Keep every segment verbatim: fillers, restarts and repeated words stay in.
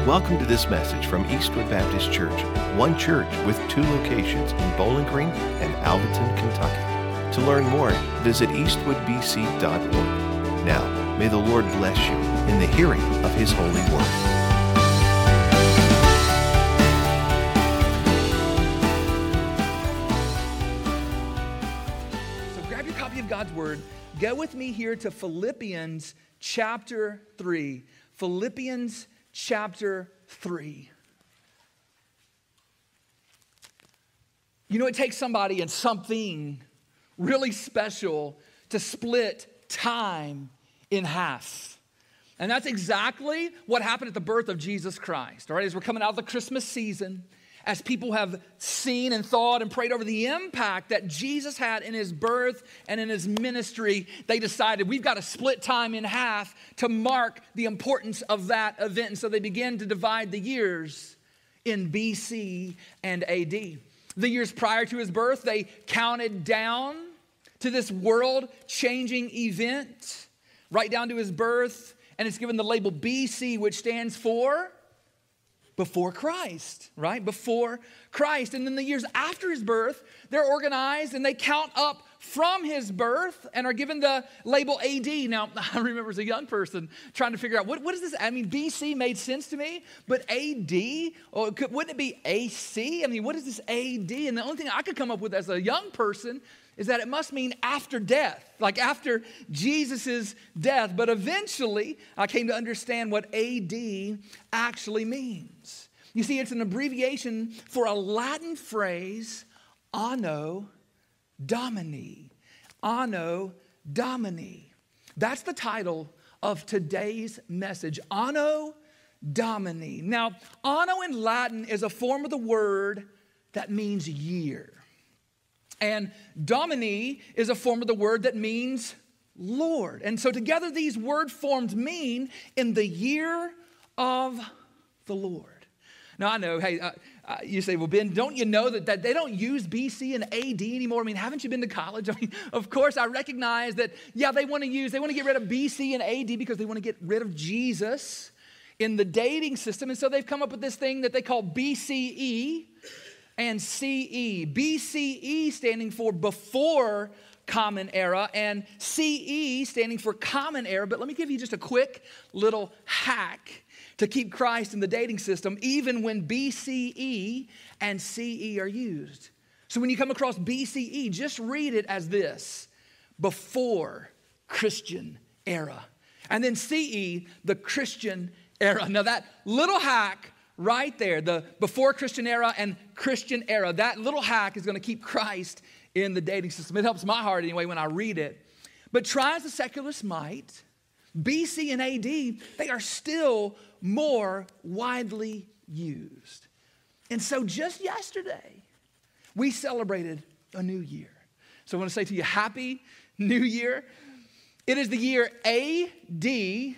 Welcome to this message from Eastwood Baptist Church, one church with two locations in Bowling Green and Alvaton, Kentucky. To learn more, visit eastwood b c dot org. Now, may the Lord bless you in the hearing of His holy word. So grab your copy of God's word. Go with me here to Philippians chapter three. Philippians chapter three. You know, it takes somebody and something really special to split time in half. And that's exactly what happened at the birth of Jesus Christ. All right, as we're coming out of the Christmas season, as people have seen and thought and prayed over the impact that Jesus had in his birth and in his ministry, they decided we've got to split time in half to mark the importance of that event. And so they began to divide the years in B C and A D. The years prior to his birth, they counted down to this world-changing event, right down to his birth, and it's given the label B C, which stands for before Christ, right? Before Christ. And then the years after his birth, they're organized and they count up from his birth and are given the label A D. Now, I remember as a young person trying to figure out, what, what is this? I mean, B C made sense to me, but A D, or could, wouldn't it be A C? I mean, what is this A D? And the only thing I could come up with as a young person is that it must mean after death, like after Jesus' death. But eventually, I came to understand what A D actually means. You see, it's an abbreviation for a Latin phrase, Anno Domini. Anno Domini. That's the title of today's message, Anno Domini. Now, anno in Latin is a form of the word that means year. And Domini is a form of the word that means Lord. And so together these word forms mean in the year of the Lord. Now I know, hey, uh, uh, you say, well, Ben, don't you know that, that they don't use B C and A D anymore? I mean, haven't you been to college? I mean, of course, I recognize that, yeah, they want to use, they want to get rid of B C and A D because they want to get rid of Jesus in the dating system. And so they've come up with this thing that they call B C E and C E. B C E standing for before Common Era and C E standing for Common Era. But let me give you just a quick little hack to keep Christ in the dating system, even when B C E and C E are used. So when you come across B C E, just read it as this: before Christian era. And then C E, the Christian era. Now that little hack right there, the before Christian era and Christian era, that little hack is going to keep Christ in the dating system. It helps my heart anyway when I read it. But try as the secularists might, B C and A D, they are still more widely used. And so just yesterday, we celebrated a new year. So I want to say to you, Happy New Year. It is the year A D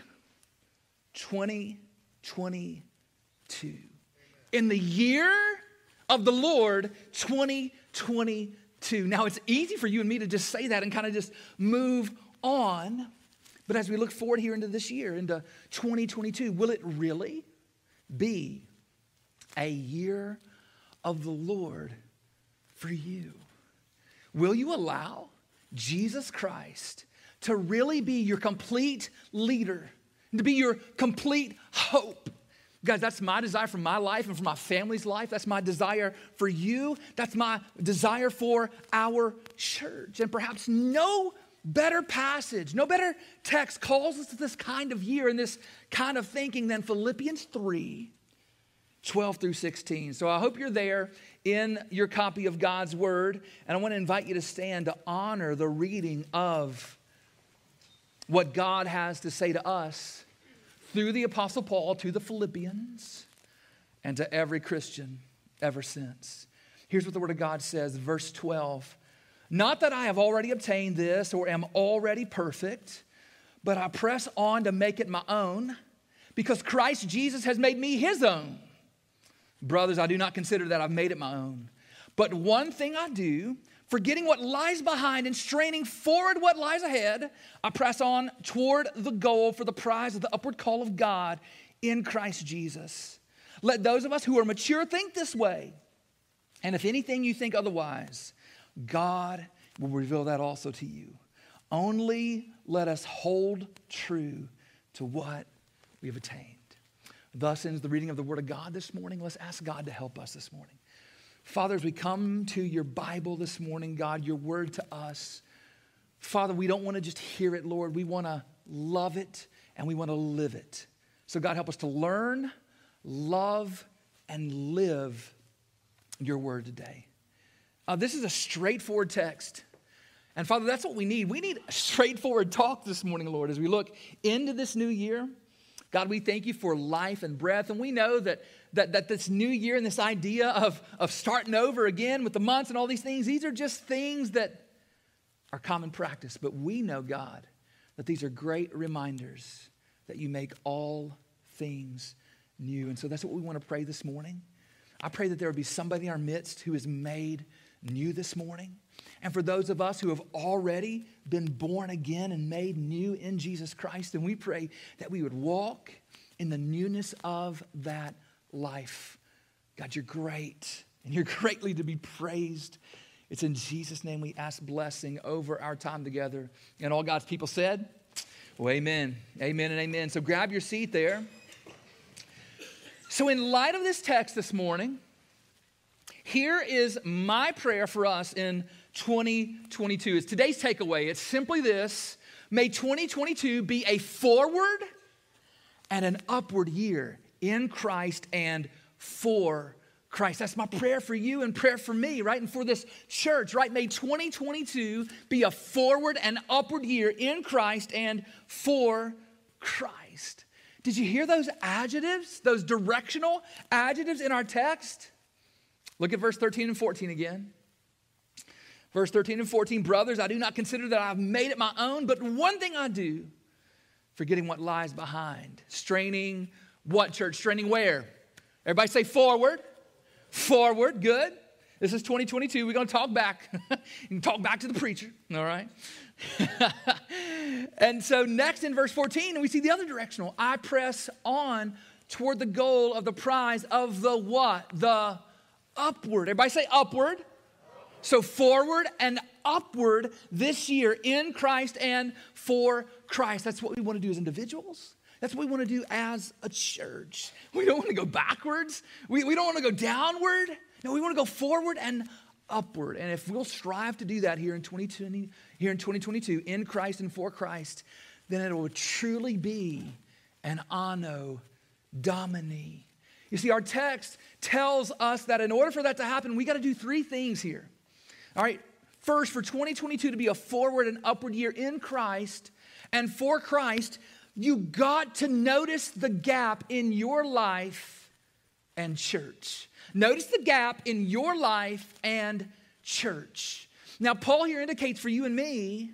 twenty twenty-two. In the year of the Lord, twenty twenty-two. Now, it's easy for you and me to just say that and kind of just move on. But as we look forward here into this year, into twenty twenty-two, will it really be a year of the Lord for you? Will you allow Jesus Christ to really be your complete leader, to be your complete hope? Guys, that's my desire for my life and for my family's life. That's my desire for you. That's my desire for our church. And perhaps no better passage, no better text calls us to this kind of year and this kind of thinking than Philippians three, twelve through sixteen. So I hope you're there in your copy of God's word. And I want to invite you to stand to honor the reading of what God has to say to us through the Apostle Paul to the Philippians and to every Christian ever since. Here's what the Word of God says, verse twelve. Not that I have already obtained this or am already perfect, but I press on to make it my own because Christ Jesus has made me his own. Brothers, I do not consider that I've made it my own. But one thing I do, forgetting what lies behind and straining forward what lies ahead, I press on toward the goal for the prize of the upward call of God in Christ Jesus. Let those of us who are mature think this way. And if anything you think otherwise, God will reveal that also to you. Only let us hold true to what we have attained. Thus ends the reading of the Word of God this morning. Let's ask God to help us this morning. Father, as we come to your Bible this morning, God, your word to us, Father, we don't want to just hear it, Lord. We want to love it and we want to live it. So God, help us to learn, love, and live your word today. Uh, this is a straightforward text. And Father, that's what we need. We need a straightforward talk this morning, Lord, as we look into this new year. God, we thank you for life and breath. And we know that, that, that this new year and this idea of, of starting over again with the months and all these things, these are just things that are common practice. But we know, God, that these are great reminders that you make all things new. And so that's what we want to pray this morning. I pray that there would be somebody in our midst who is made new this morning. And for those of us who have already been born again and made new in Jesus Christ, and we pray that we would walk in the newness of that life. God, you're great, and you're greatly to be praised. It's in Jesus' name we ask blessing over our time together. And all God's people said, well, amen. Amen and amen. So grab your seat there. So in light of this text this morning, here is my prayer for us in twenty twenty-two. It's today's takeaway. It's simply this: may twenty twenty-two be a forward and an upward year in Christ and for Christ. That's my prayer for you and prayer for me, right? And for this church, right? May twenty twenty-two be a forward and upward year in Christ and for Christ. Did you hear those adjectives, those directional adjectives in our text? Look at verse thirteen and fourteen again. Verse thirteen and fourteen, brothers, I do not consider that I've made it my own, but one thing I do, forgetting what lies behind. Straining what, church? Straining where? Everybody say forward. Forward, good. This is twenty twenty-two. We're going to talk back. You can talk back to the preacher, all right? And so next in verse fourteen, we see the other directional. I press on toward the goal of the prize of the what? The upward. Everybody say upward. So forward and upward this year in Christ and for Christ. That's what we want to do as individuals. That's what we want to do as a church. We don't want to go backwards. We, we don't want to go downward. No, we want to go forward and upward. And if we'll strive to do that here in twenty twenty, here in twenty twenty-two, in Christ and for Christ, then it will truly be an anno domini. You see, our text tells us that in order for that to happen, we got to do three things here. All right, first, for twenty twenty-two to be a forward and upward year in Christ and for Christ, you got to notice the gap in your life and church. Notice the gap in your life and church. Now, Paul here indicates for you and me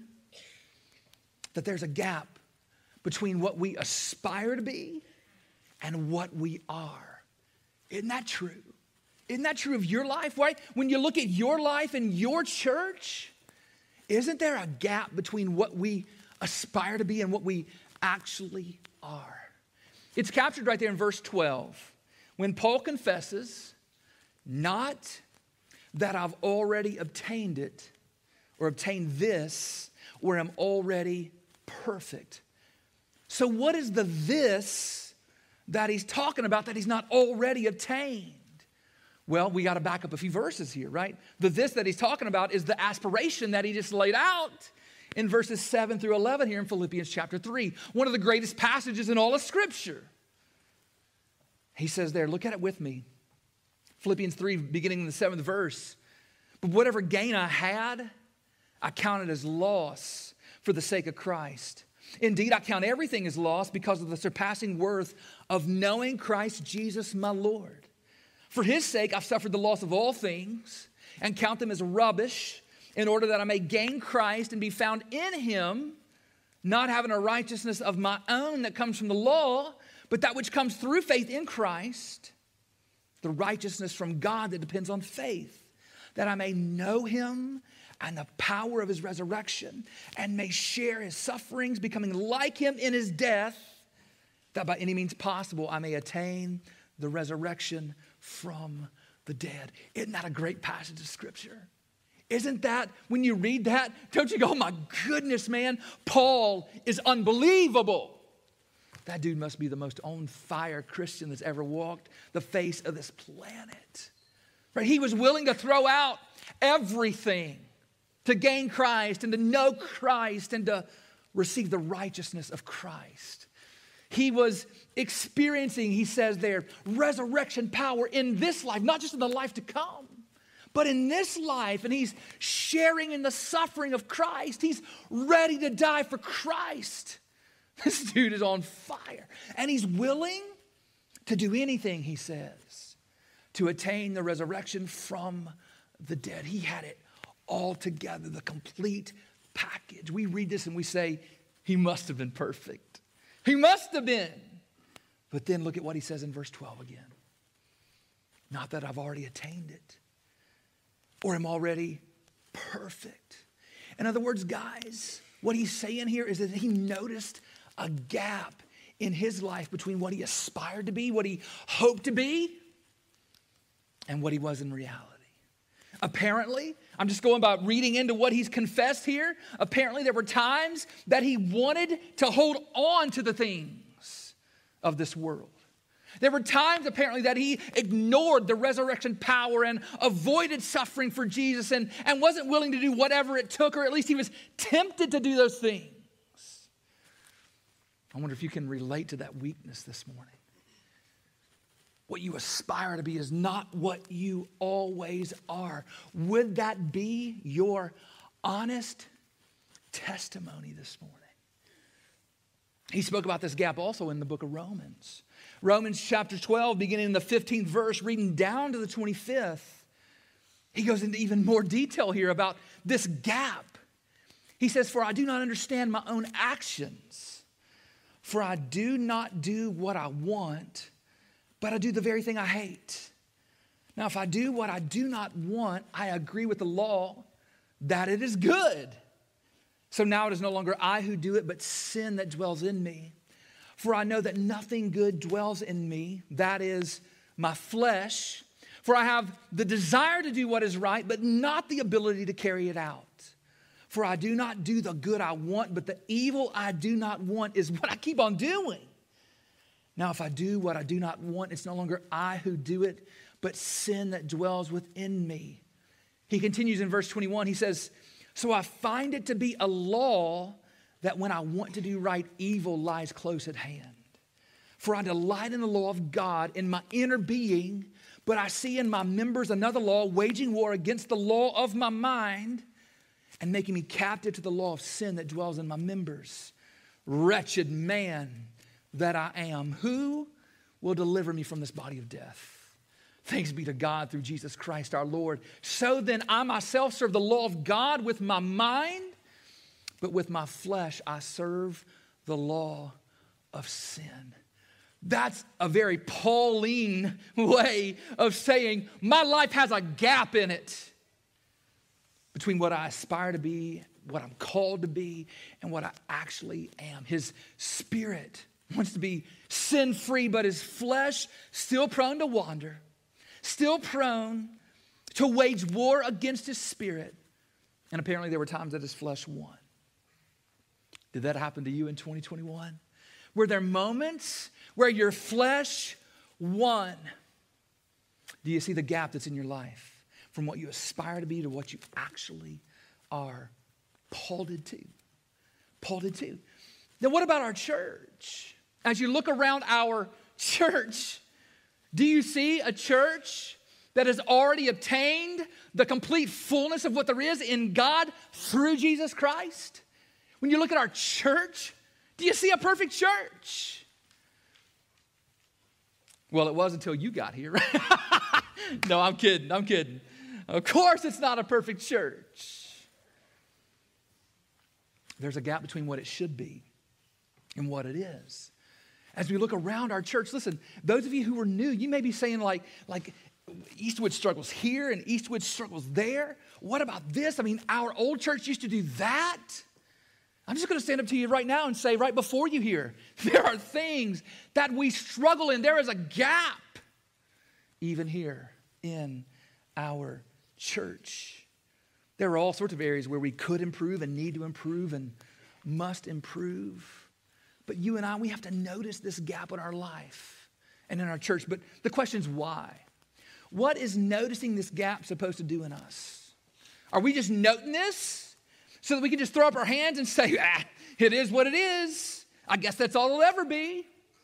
that there's a gap between what we aspire to be and what we are. Isn't that true? Isn't that true of your life, right? When you look at your life and your church, isn't there a gap between what we aspire to be and what we actually are? It's captured right there in verse twelve. When Paul confesses, not that I've already obtained it or obtained this or am already perfect. So what is the this that he's talking about that he's not already obtained? Well, we got to back up a few verses here, right? The this that he's talking about is the aspiration that he just laid out in verses seven through eleven here in Philippians chapter three. One of the greatest passages in all of Scripture. He says there, look at it with me. Philippians three, beginning in the seventh verse. But whatever gain I had, I counted as loss for the sake of Christ. Indeed, I count everything as loss because of the surpassing worth of knowing Christ Jesus my Lord. For his sake, I've suffered the loss of all things and count them as rubbish in order that I may gain Christ and be found in him, not having a righteousness of my own that comes from the law, but that which comes through faith in Christ, the righteousness from God that depends on faith, that I may know him and the power of his resurrection and may share his sufferings, becoming like him in his death, that by any means possible I may attain the resurrection from the dead. Isn't that a great passage of Scripture? Isn't that, when you read that, don't you go, oh my goodness, man, Paul is unbelievable. That dude must be the most on fire Christian that's ever walked the face of this planet. Right? He was willing to throw out everything to gain Christ and to know Christ and to receive the righteousness of Christ. He was experiencing, he says there, resurrection power in this life, not just in the life to come, but in this life. And he's sharing in the suffering of Christ. He's ready to die for Christ. This dude is on fire. And he's willing to do anything, he says, to attain the resurrection from the dead. He had it all together, the complete package. We read this and we say, he must have been perfect. He must have been. But then look at what he says in verse twelve again. Not that I've already attained it or am already perfect. In other words, guys, what he's saying here is that he noticed a gap in his life between what he aspired to be, what he hoped to be, and what he was in reality. Apparently, I'm just going by reading into what he's confessed here. Apparently, there were times that he wanted to hold on to the things of this world. There were times, apparently, that he ignored the resurrection power and avoided suffering for Jesus and, and wasn't willing to do whatever it took, or at least he was tempted to do those things. I wonder if you can relate to that weakness this morning. What you aspire to be is not what you always are. Would that be your honest testimony this morning? He spoke about this gap also in the book of Romans. Romans chapter twelve, beginning in the fifteenth verse, reading down to the twenty-fifth. He goes into even more detail here about this gap. He says, for I do not understand my own actions. For I do not do what I want, but I do the very thing I hate. Now, if I do what I do not want, I agree with the law that it is good. So now it is no longer I who do it, but sin that dwells in me. For I know that nothing good dwells in me, that is my flesh. For I have the desire to do what is right, but not the ability to carry it out. For I do not do the good I want, but the evil I do not want is what I keep on doing. Now, if I do what I do not want, it's no longer I who do it, but sin that dwells within me. He continues in verse twenty-one. He says, so I find it to be a law that when I want to do right, evil lies close at hand. For I delight in the law of God in my inner being, but I see in my members another law waging war against the law of my mind and making me captive to the law of sin that dwells in my members. Wretched man that I am, who will deliver me from this body of death? Thanks be to God through Jesus Christ our Lord. So then I myself serve the law of God with my mind, but with my flesh I serve the law of sin. That's a very Pauline way of saying my life has a gap in it between what I aspire to be, what I'm called to be, and what I actually am. His spirit wants to be sin-free, but his flesh still prone to wander, still prone to wage war against his spirit. And apparently there were times that his flesh won. Did that happen to you in twenty twenty-one? Were there moments where your flesh won? Do you see the gap that's in your life from what you aspire to be to what you actually are? Paul did too. Paul did too. Now what about our church? As you look around our church, do you see a church that has already obtained the complete fullness of what there is in God through Jesus Christ? When you look at our church, do you see a perfect church? Well, it was until you got here. No, I'm kidding. I'm kidding. Of course it's not a perfect church. There's a gap between what it should be and what it is. As we look around our church, listen, those of you who are new, you may be saying like, like Eastwood struggles here and Eastwood struggles there. What about this? I mean, our old church used to do that. I'm just going to stand up to you right now and say right before you here, there are things that we struggle in. There is a gap even here in our church. There are all sorts of areas where we could improve and need to improve and must improve. But you and I, we have to notice this gap in our life and in our church. But the question is why? What is noticing this gap supposed to do in us? Are we just noting this so that we can just throw up our hands and say, ah, it is what it is. I guess that's all it'll ever be.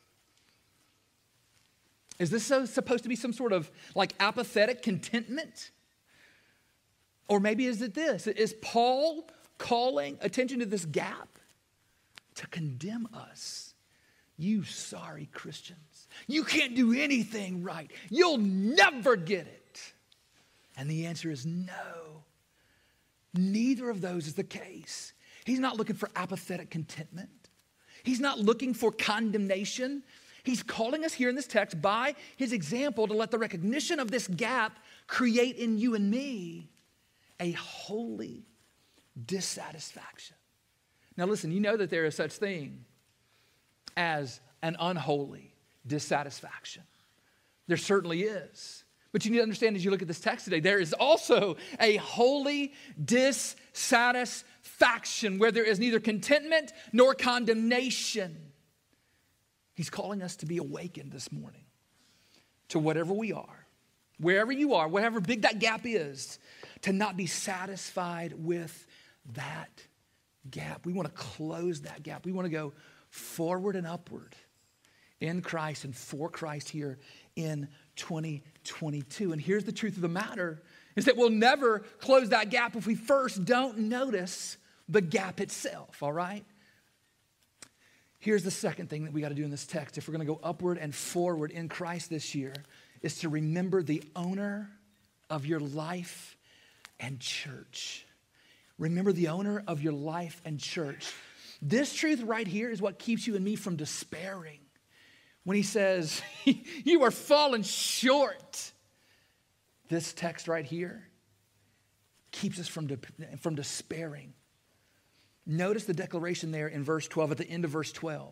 Is this so supposed to be some sort of like apathetic contentment? Or maybe is it this? Is Paul calling attention to this gap to condemn us? You sorry Christians. You can't do anything right. You'll never get it. And the answer is no. Neither of those is the case. He's not looking for apathetic contentment. He's not looking for condemnation. He's calling us here in this text by his example to let the recognition of this gap create in you and me a holy dissatisfaction. Now listen, you know that there is such thing as an unholy dissatisfaction. There certainly is. But you need to understand as you look at this text today, there is also a holy dissatisfaction where there is neither contentment nor condemnation. He's calling us to be awakened this morning to whatever we are, wherever you are, whatever big that gap is, to not be satisfied with that gap. We want to close that gap. We want to go forward and upward in Christ and for Christ here in twenty twenty-two. And here's the truth of the matter, is that we'll never close that gap if we first don't notice the gap itself, all right? Here's the second thing that we got to do in this text. If we're going to go upward and forward in Christ this year, is to remember the owner of your life and church. Remember the owner of your life and church. This truth right here is what keeps you and me from despairing. When he says, you are falling short. This text right here keeps us from, de- from despairing. Notice the declaration there in verse twelve, at the end of verse twelve.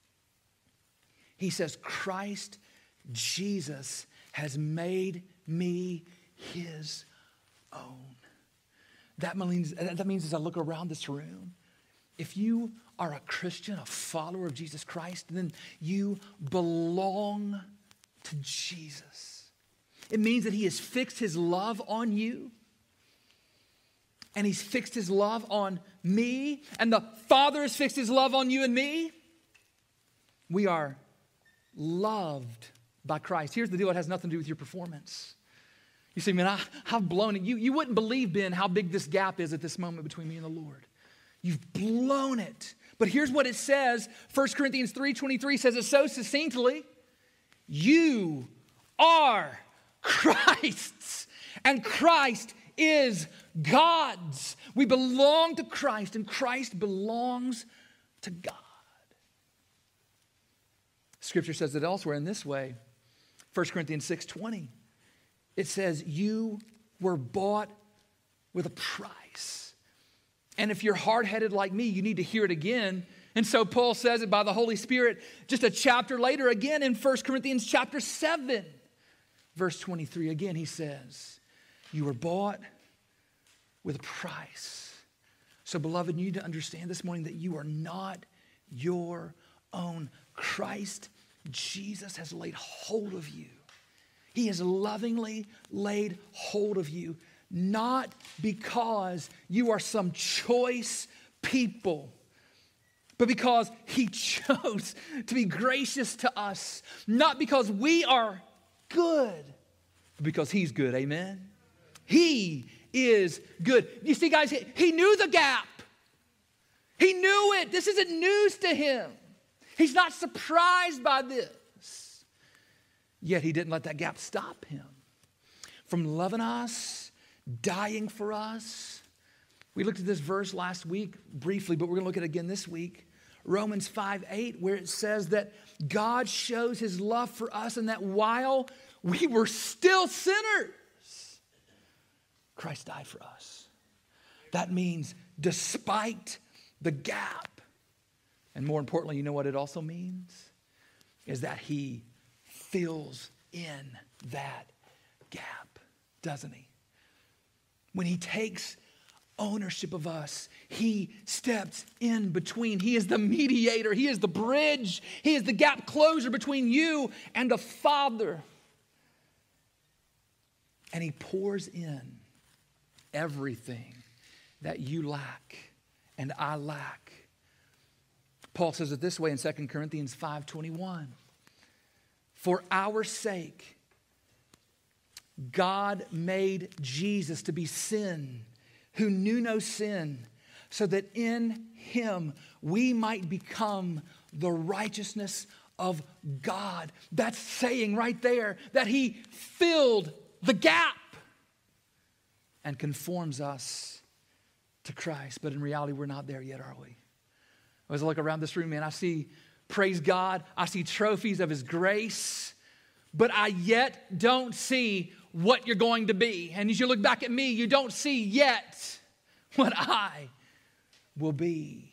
He says, Christ Jesus has made me his own. That means, that means as I look around this room, if you are a Christian, a follower of Jesus Christ, then you belong to Jesus. It means that he has fixed his love on you. And he's fixed his love on me. And the Father has fixed his love on you and me. We are loved by Christ. Here's the deal. It has nothing to do with your performance. You say, man, I, I've blown it. You, you wouldn't believe, Ben, how big this gap is at this moment between me and the Lord. You've blown it. But here's what it says. First Corinthians three twenty-three says it so succinctly. You are Christ's, and Christ is God's. We belong to Christ, and Christ belongs to God. Scripture says it elsewhere in this way. First Corinthians six twenty. It says, you were bought with a price. And if you're hard-headed like me, you need to hear it again. And so Paul says it by the Holy Spirit just a chapter later again in First Corinthians chapter seven. Verse twenty-three, again he says, you were bought with a price. So beloved, you need to understand this morning that you are not your own. Christ Jesus has laid hold of you. He has lovingly laid hold of you, not because you are some choice people, but because he chose to be gracious to us, not because we are good, but because he's good, amen? He is good. You see, guys, he, he knew the gap. He knew it. This isn't news to him. He's not surprised by this. Yet he didn't let that gap stop him from loving us, dying for us. We looked at this verse last week briefly, but we're going to look at it again this week. Romans five eight, where it says that God shows his love for us and that while we were still sinners, Christ died for us. That means despite the gap, and more importantly, you know what it also means? Is that he fills in that gap, doesn't he? When he takes ownership of us, he steps in between. He is the mediator. He is the bridge. He is the gap closer between you and the Father. And he pours in everything that you lack and I lack. Paul says it this way in Second Corinthians five twenty-one. For our sake, God made Jesus to be sin, who knew no sin, so that in him we might become the righteousness of God. That's saying right there that he filled the gap and conforms us to Christ. But in reality, we're not there yet, are we? As I look around this room, man, I see, praise God, I see trophies of his grace, but I yet don't see what you're going to be. And as you look back at me, you don't see yet what I will be.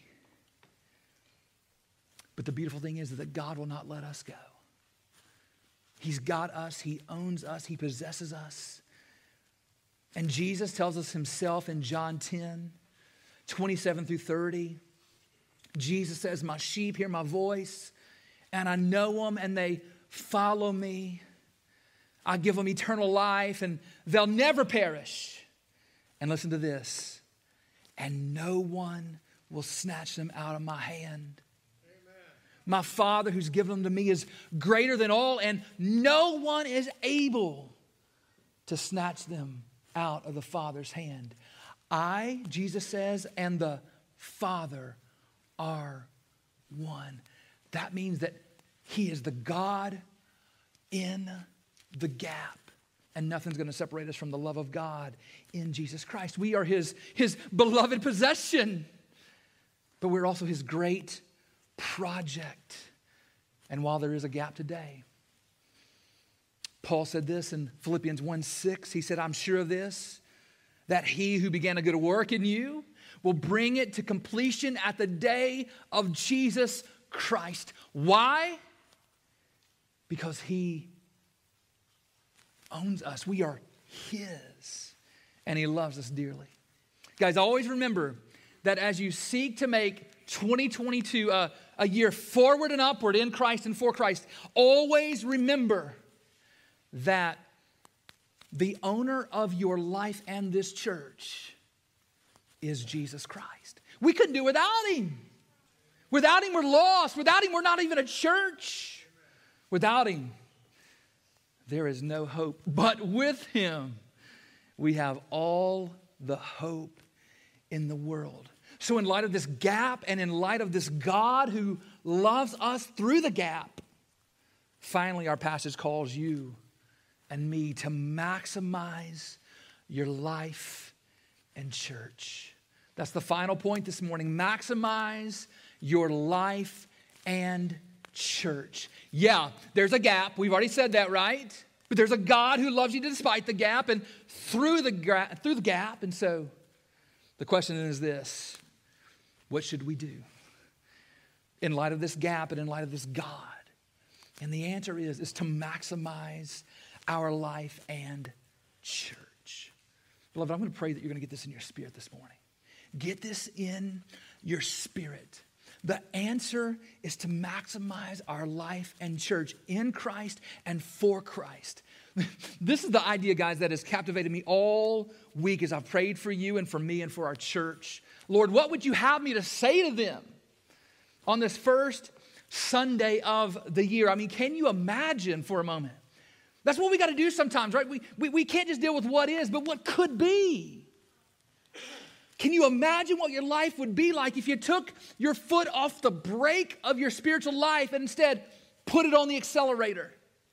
But the beautiful thing is that God will not let us go. He's got us. He owns us. He possesses us. And Jesus tells us himself in John ten, twenty-seven through thirty. Jesus says, my sheep hear my voice, and I know them, and they follow me. I give them eternal life, and they'll never perish. And listen to this. And no one will snatch them out of my hand. My Father who's given them to me is greater than all, and no one is able to snatch them out of the Father's hand. I, Jesus says, and the Father are one. That means that he is the God in the gap, and nothing's going to separate us from the love of God in Jesus Christ. We are his, his beloved possession, but we're also his great project. And while there is a gap today, Paul said this in Philippians one six. He said, I'm sure of this, that he who began a good work in you will bring it to completion at the day of Jesus Christ. Why? Because he owns us. We are his, and he loves us dearly. Guys, always remember that as you seek to make twenty twenty-two a, a year forward and upward in Christ and for Christ, always remember that the owner of your life and this church is Jesus Christ. We couldn't do it without him. Without him, we're lost. Without him, we're not even a church. Without him, there is no hope. But with him, we have all the hope in the world. So in light of this gap and in light of this God who loves us through the gap, finally our passage calls you and me to maximize your life and church. That's the final point this morning. Maximize your life and church. Yeah, there's a gap. We've already said that, right? But there's a God who loves you despite the gap and through the, gra- through the gap. And so the question is this: what should we do in light of this gap and in light of this God? And the answer is, is to maximize our life and church. Beloved, I'm going to pray that you're going to get this in your spirit this morning. Get this in your spirit. The answer is to maximize our life and church in Christ and for Christ. This is the idea, guys, that has captivated me all week as I've prayed for you and for me and for our church. Lord, what would you have me to say to them on this first Sunday of the year? I mean, can you imagine for a moment? That's what we got to do sometimes, right? We, we, we can't just deal with what is, but what could be. Can you imagine what your life would be like if you took your foot off the brake of your spiritual life and instead put it on the accelerator?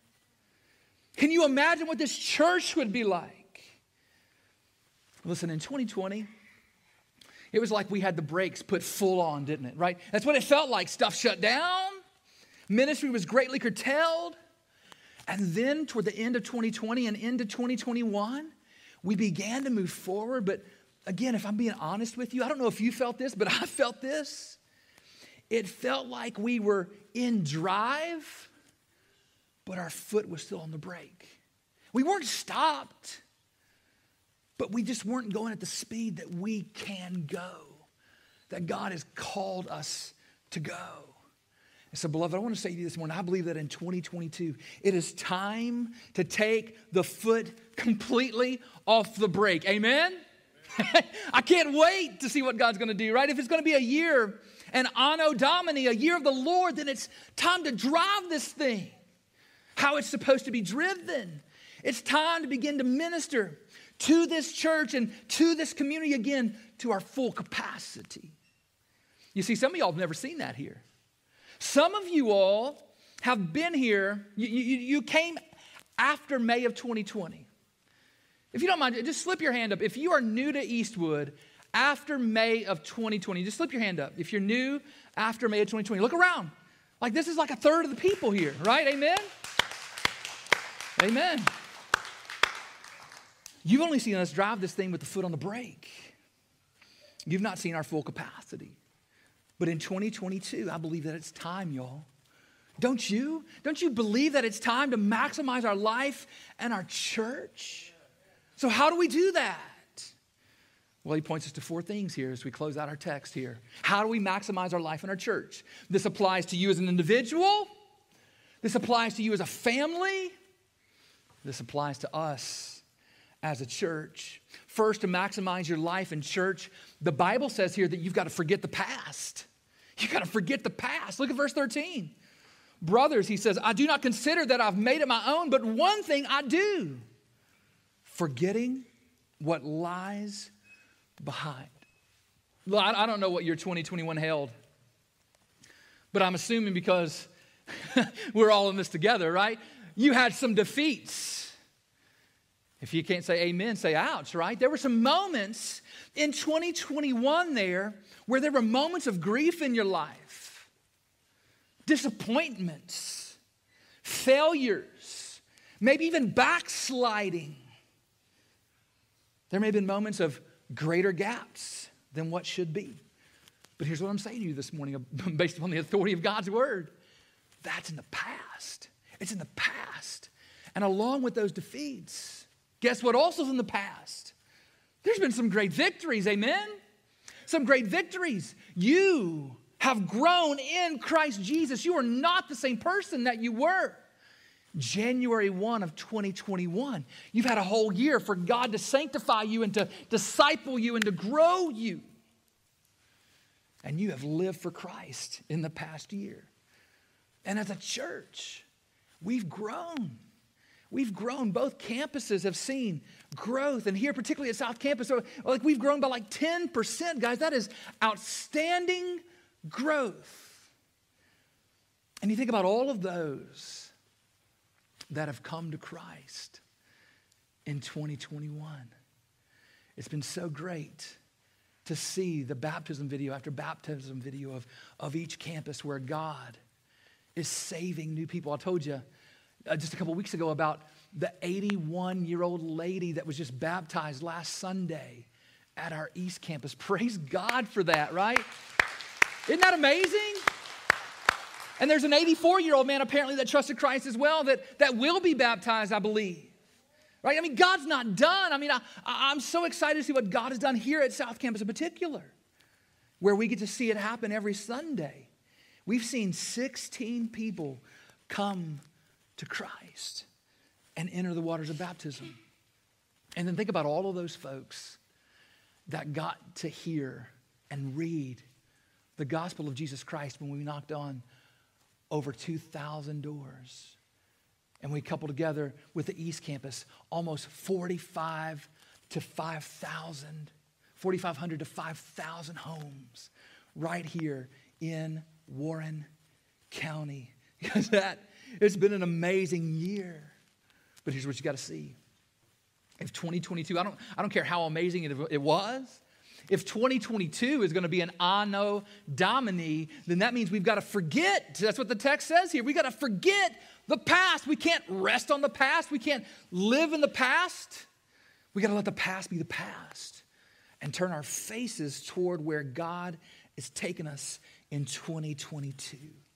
Can you imagine what this church would be like? Listen, in twenty twenty, it was like we had the brakes put full on, didn't it, right? That's what it felt like. Stuff shut down. Ministry was greatly curtailed. And then toward the end of twenty twenty and into twenty twenty-one, we began to move forward. But again, if I'm being honest with you, I don't know if you felt this, but I felt this. It felt like we were in drive, but our foot was still on the brake. We weren't stopped, but we just weren't going at the speed that we can go, that God has called us to go. And so, beloved, I want to say to you this morning, I believe that in twenty twenty-two, it is time to take the foot completely off the brake. Amen? I can't wait to see what God's going to do, right? If it's going to be a year, an Anno Domini, a year of the Lord, then it's time to drive this thing how it's supposed to be driven. It's time to begin to minister to this church and to this community again to our full capacity. You see, some of y'all have never seen that here. Some of you all have been here, you, you, you came after May of twenty twenty. If you don't mind, just slip your hand up. If you are new to Eastwood after May of twenty twenty, just slip your hand up. If you're new after May of twenty twenty, look around. Like this is like a third of the people here, right? Amen? Amen. You've only seen us drive this thing with the foot on the brake. You've not seen our full capacity. But in twenty twenty-two, I believe that it's time, y'all. Don't you? Don't you believe that it's time to maximize our life and our church? So how do we do that? Well, he points us to four things here as we close out our text here. How do we maximize our life and our church? This applies to you as an individual. This applies to you as a family. This applies to us as a church. First, to maximize your life in church, the Bible says here that you've got to forget the past. You've got to forget the past. Look at verse thirteen. Brothers, he says, I do not consider that I've made it my own, but one thing I do, forgetting what lies behind. Well, I don't know what your twenty twenty-one held, but I'm assuming because we're all in this together, right? You had some defeats. If you can't say amen, say ouch, right? There were some moments in twenty twenty-one there where there were moments of grief in your life, disappointments, failures, maybe even backsliding. There may have been moments of greater gaps than what should be. But here's what I'm saying to you this morning based upon the authority of God's word. That's in the past. It's in the past. And along with those defeats, guess what also is in the past? There's been some great victories, amen? Some great victories. You have grown in Christ Jesus. You are not the same person that you were January first of twenty twenty-one. You've had a whole year for God to sanctify you and to disciple you and to grow you. And you have lived for Christ in the past year. And as a church, we've grown. We've grown. Both campuses have seen growth. And here, particularly at South Campus, so like we've grown by like ten percent, guys. That is outstanding growth. And you think about all of those that have come to Christ in twenty twenty-one. It's been so great to see the baptism video after baptism video of, of each campus where God is saving new people. I told you uh, just a couple weeks ago about the eighty-one-year-old lady that was just baptized last Sunday at our East Campus. Praise God for that, right? Isn't that amazing? And there's an eighty-four-year-old man apparently that trusted Christ as well that, that will be baptized, I believe. Right? I mean, God's not done. I mean, I, I'm so excited to see what God has done here at South Campus in particular, where we get to see it happen every Sunday. We've seen sixteen people come to Christ and enter the waters of baptism. And then think about all of those folks that got to hear and read the gospel of Jesus Christ when we knocked on over two thousand doors. And we coupled together with the East Campus almost forty-five to five thousand, forty-five hundred to five thousand homes right here in Warren County. Because that, it's been an amazing year. But here's what you got to see. If twenty twenty-two, I don't, I don't care how amazing it, it was. If twenty twenty-two is going to be an Anno Domini, then that means we've got to forget. That's what the text says here. We've got to forget the past. We can't rest on the past. We can't live in the past. We got to let the past be the past and turn our faces toward where God is taking us in twenty twenty-two.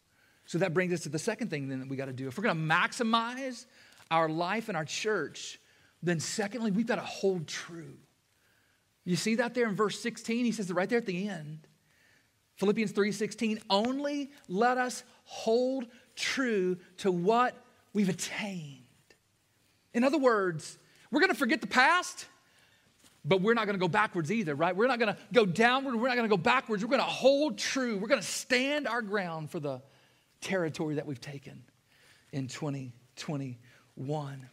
So that brings us to the second thing then that we got to do. If we're going to maximize our life and our church, then secondly, we've got to hold true. You see that there in verse sixteen? He says it right there at the end. Philippians three sixteen, only let us hold true to what we've attained. In other words, we're going to forget the past, but we're not going to go backwards either, right? We're not going to go downward. We're not going to go backwards. We're going to hold true. We're going to stand our ground for the territory that we've taken in twenty twenty-one.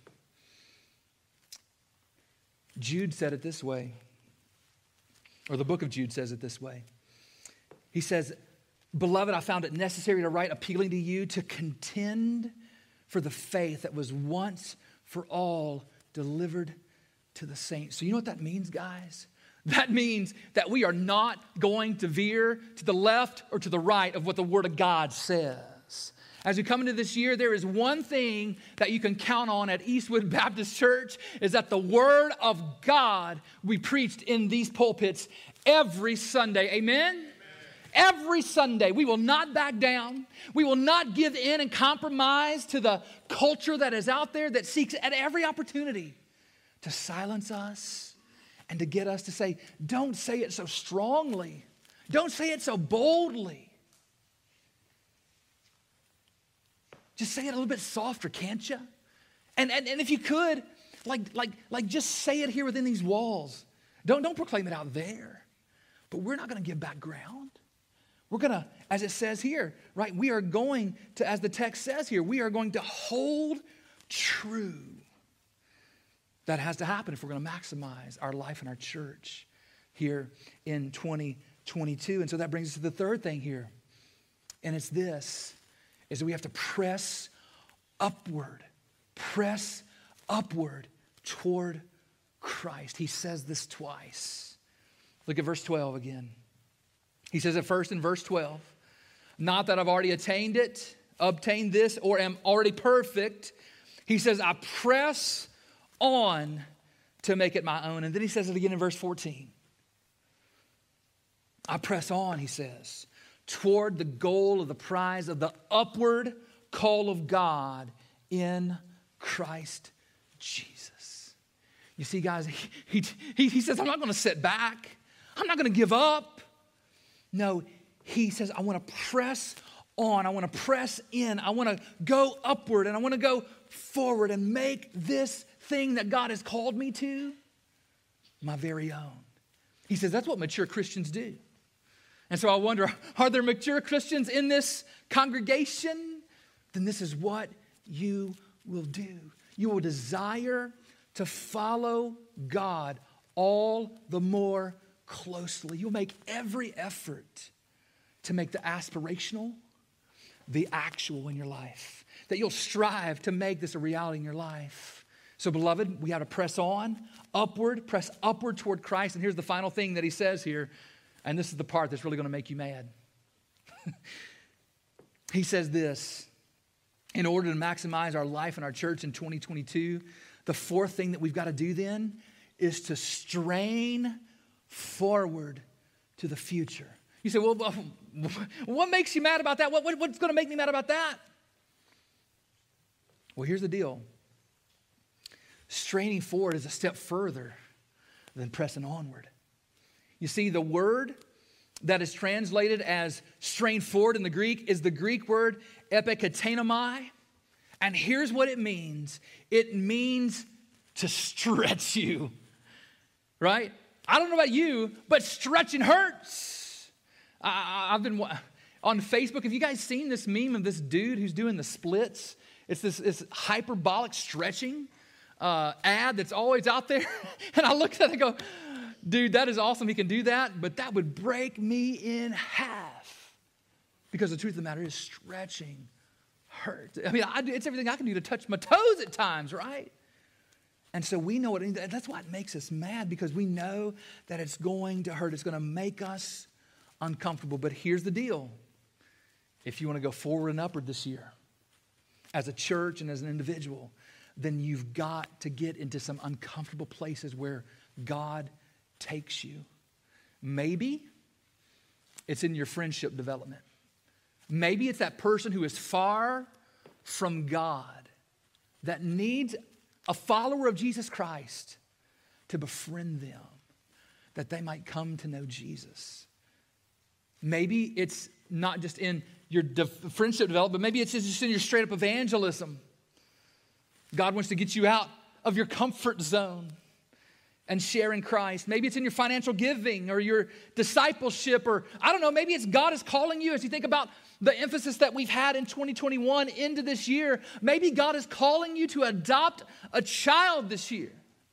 Jude said it this way, or the book of Jude says it this way. He says, beloved, I found it necessary to write appealing to you to contend for the faith that was once for all delivered to the saints. So you know what that means, guys? That means that we are not going to veer to the left or to the right of what the Word of God says. As we come into this year, there is one thing that you can count on at Eastwood Baptist Church, is that the Word of God we preached in these pulpits every Sunday. Amen? Amen. Every Sunday. We will not back down. We will not give in and compromise to the culture that is out there that seeks at every opportunity to silence us and to get us to say, don't say it so strongly. Don't say it so boldly. Just say it a little bit softer, can't you? And, and, and if you could, like, like, like just say it here within these walls. Don't, don't proclaim it out there. But we're not going to give back ground. We're going to, as it says here, right, we are going to, as the text says here, we are going to hold true. That has to happen if we're going to maximize our life and our church here in twenty twenty-two. And so that brings us to the third thing here. And it's this, is that we have to press upward, press upward toward Christ. He says this twice. Look at verse twelve again. He says it first in verse twelve, not that I've already attained it, obtained this, or am already perfect. He says, I press on to make it my own. And then he says it again in verse fourteen. I press on, he says, toward the goal of the prize of the upward call of God in Christ Jesus. You see, guys, he, he, he says, I'm not going to sit back. I'm not going to give up. No, he says, I want to press on. I want to press in. I want to go upward, and I want to go forward and make this thing that God has called me to my very own. He says, that's what mature Christians do. And so I wonder, are there mature Christians in this congregation? Then this is what you will do. You will desire to follow God all the more closely. You'll make every effort to make the aspirational the actual in your life. That you'll strive to make this a reality in your life. So, beloved, we have to press on, upward, press upward toward Christ. And here's the final thing that he says here. And this is the part that's really going to make you mad. He says this, in order to maximize our life and our church in twenty twenty-two, the fourth thing that we've got to do then is to strain forward to the future. You say, well, what makes you mad about that? What, what, what's going to make me mad about that? Well, here's the deal. Straining forward is a step further than pressing onward. You see, the word that is translated as strain forward in the Greek is the Greek word epiketenomai. And here's what it means. It means to stretch you, right? I don't know about you, but stretching hurts. I, I've been on Facebook. Have you guys seen this meme of this dude who's doing the splits? It's this, this hyperbolic stretching uh, ad that's always out there. And I look at it and go, dude, that is awesome. He can do that, but that would break me in half. Because the truth of the matter is stretching hurts. I mean, I, it's everything I can do to touch my toes at times, right? And so we know what, that's why it makes us mad, because we know that it's going to hurt. It's going to make us uncomfortable. But here's the deal. If you want to go forward and upward this year, as a church and as an individual, then you've got to get into some uncomfortable places where God takes you. Maybe it's in your friendship development. Maybe it's that person who is far from God that needs a follower of Jesus Christ to befriend them, that they might come to know Jesus. Maybe it's not just in your de- friendship development, but maybe it's just in your straight up evangelism. God wants to get you out of your comfort zone and share in Christ. Maybe it's in your financial giving or your discipleship, or I don't know, maybe it's God is calling you as you think about the emphasis that we've had in twenty twenty-one into this year. Maybe God is calling you to adopt a child this year.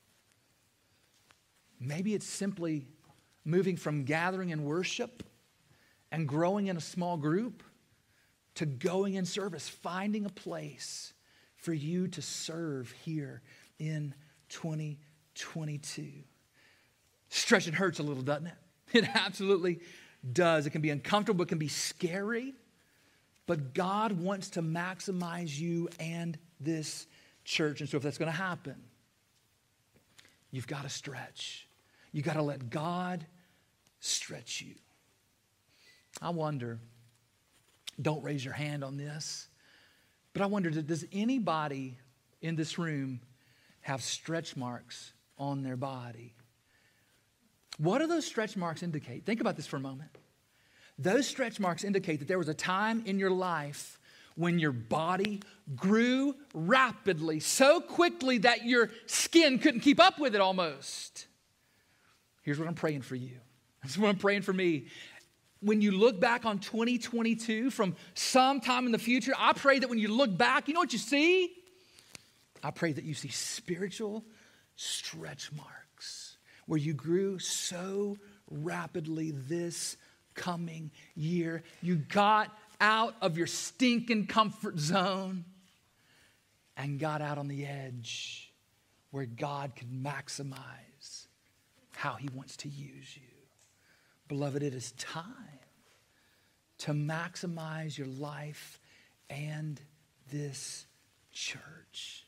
Maybe it's simply moving from gathering in worship and growing in a small group to going in service, finding a place for you to serve here in twenty twenty-two. Stretching hurts a little, doesn't it? It absolutely does. It can be uncomfortable, it can be scary, but God wants to maximize you and this church. And so if that's going to happen, you've got to stretch. You've got to let God stretch you. I wonder, don't raise your hand on this, but I wonder, does anybody in this room have stretch marks on their body? What do those stretch marks indicate? Think about this for a moment. Those stretch marks indicate that there was a time in your life when your body grew rapidly, so quickly that your skin couldn't keep up with it almost. Here's what I'm praying for you. This is what I'm praying for me. When you look back on twenty twenty-two from sometime in the future, I pray that when you look back, you know what you see? I pray that you see spiritual stretch marks where you grew so rapidly this coming year. You got out of your stinking comfort zone and got out on the edge where God can maximize how He wants to use you. Beloved, it is time to maximize your life and this church.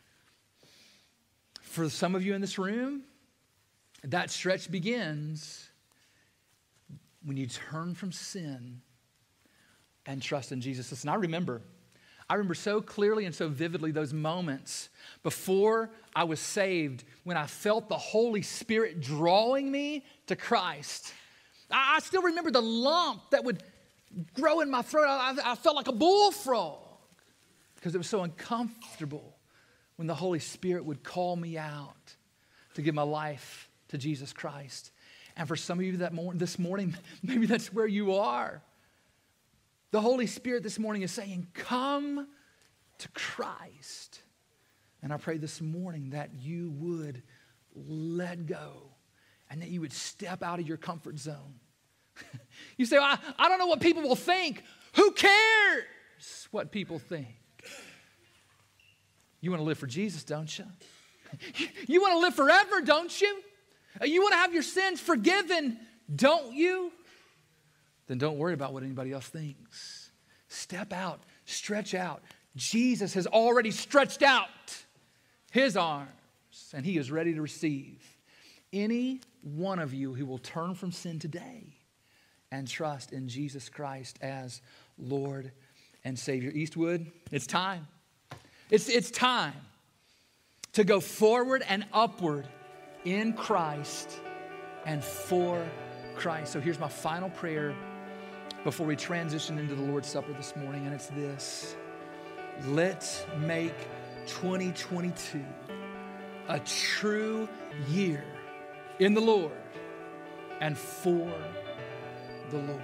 For some of you in this room, that stretch begins when you turn from sin and trust in Jesus. Listen, I remember, I remember so clearly and so vividly those moments before I was saved when I felt the Holy Spirit drawing me to Christ. I, I still remember the lump that would grow in my throat. I, I felt like a bullfrog because it was so uncomfortable when the Holy Spirit would call me out to give my life to Jesus Christ. And for some of you that mor- this morning, maybe that's where you are. The Holy Spirit this morning is saying, come to Christ. And I pray this morning that you would let go and that you would step out of your comfort zone. You say, well, I, I don't know what people will think. Who cares what people think? You want to live for Jesus, don't you? You want to live forever, don't you? You want to have your sins forgiven, don't you? Then don't worry about what anybody else thinks. Step out, stretch out. Jesus has already stretched out His arms, and He is ready to receive any one of you who will turn from sin today and trust in Jesus Christ as Lord and Savior. Eastwood, it's time. It's, it's time to go forward and upward in Christ and for Christ. So here's my final prayer before we transition into the Lord's Supper this morning, and it's this. Let's make twenty twenty-two a true year in the Lord and for the Lord.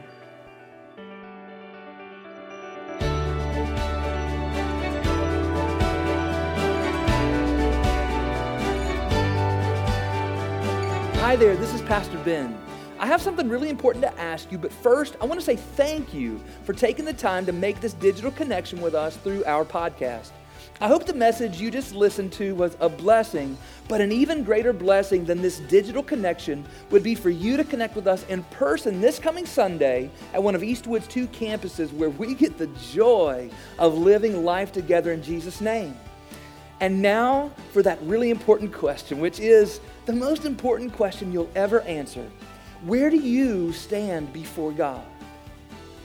Hi there, this is Pastor Ben. I have something really important to ask you, but first, I want to say thank you for taking the time to make this digital connection with us through our podcast. I hope the message you just listened to was a blessing, but an even greater blessing than this digital connection would be for you to connect with us in person this coming Sunday at one of Eastwood's two campuses where we get the joy of living life together in Jesus' name. And now for that really important question, which is the most important question you'll ever answer. Where do you stand before God?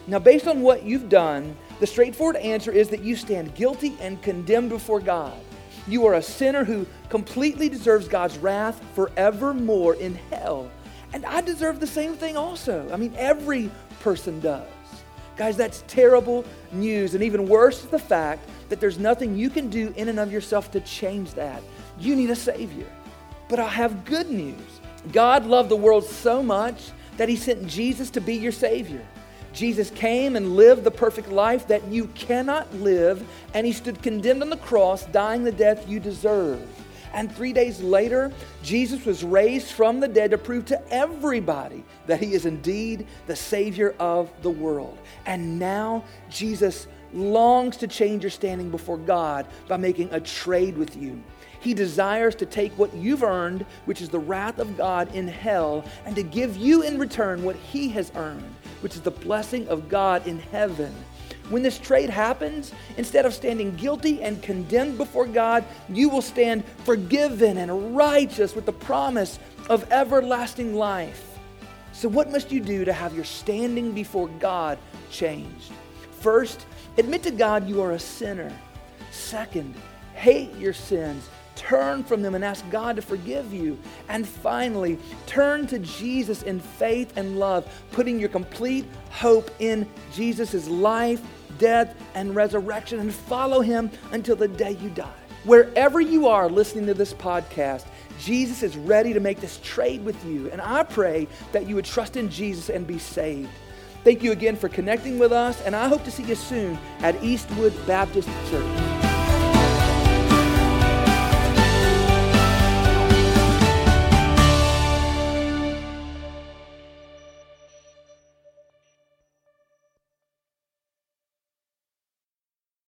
Now, based on what you've done, the straightforward answer is that you stand guilty and condemned before God. You are a sinner who completely deserves God's wrath forevermore in hell. And I deserve the same thing also. I mean, every person does. Guys, that's terrible news. And even worse is the fact that there's nothing you can do in and of yourself to change that. You need a Savior. But I have good news. God loved the world so much that he sent Jesus to be your Savior. Jesus came and lived the perfect life that you cannot live, and he stood condemned on the cross, dying the death you deserve. And three days later, Jesus was raised from the dead to prove to everybody that he is indeed the Savior of the world. And now Jesus longs to change your standing before God by making a trade with you. He desires to take what you've earned, which is the wrath of God in hell, and to give you in return what he has earned, which is the blessing of God in heaven. When this trade happens, instead of standing guilty and condemned before God, you will stand forgiven and righteous with the promise of everlasting life. So what must you do to have your standing before God changed? First, admit to God you are a sinner. Second, hate your sins. Turn from them and ask God to forgive you. And finally, turn to Jesus in faith and love, putting your complete hope in Jesus' life, death, and resurrection, and follow him until the day you die. Wherever you are listening to this podcast, Jesus is ready to make this trade with you. And I pray that you would trust in Jesus and be saved. Thank you again for connecting with us, and I hope to see you soon at Eastwood Baptist Church.